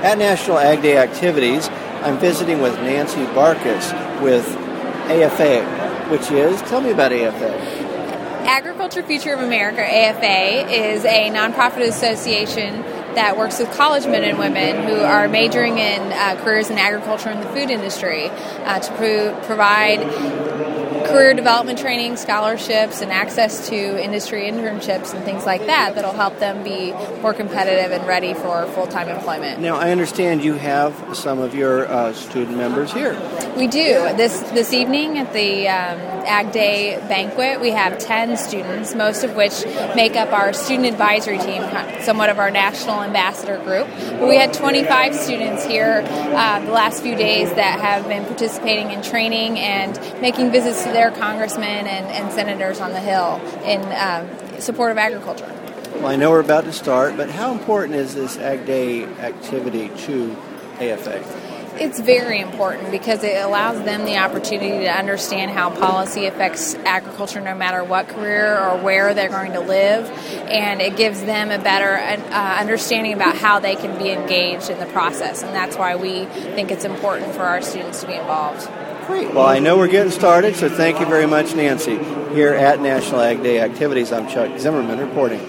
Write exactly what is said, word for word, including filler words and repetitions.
At National Ag Day activities, I'm visiting with Nancy Barkus with A F A, which is, tell me about A F A. Agriculture Future of America, A F A, is a nonprofit association that works with college men and women who are majoring in uh, careers in agriculture and the food industry uh, to pro- provide career development training, scholarships, and access to industry internships and things like that that'll help them be more competitive and ready for full-time employment. Now, I understand you have some of your uh, student members here. We do. This this evening at the um, Ag Day banquet, we have ten students, most of which make up our student advisory team, somewhat of our national ambassador group. But we had twenty-five students here uh, the last few days that have been participating in training and making visits to their congressmen and, and senators on the Hill in um, support of agriculture. Well, I know we're about to start, but how important is this Ag Day activity to A F A? It's very important because it allows them the opportunity to understand how policy affects agriculture no matter what career or where they're going to live, and it gives them a better uh, understanding about how they can be engaged in the process, and that's why we think it's important for our students to be involved. Great. Well, I know we're getting started, so thank you very much, Nancy. Here at National Ag Day activities, I'm Chuck Zimmerman reporting.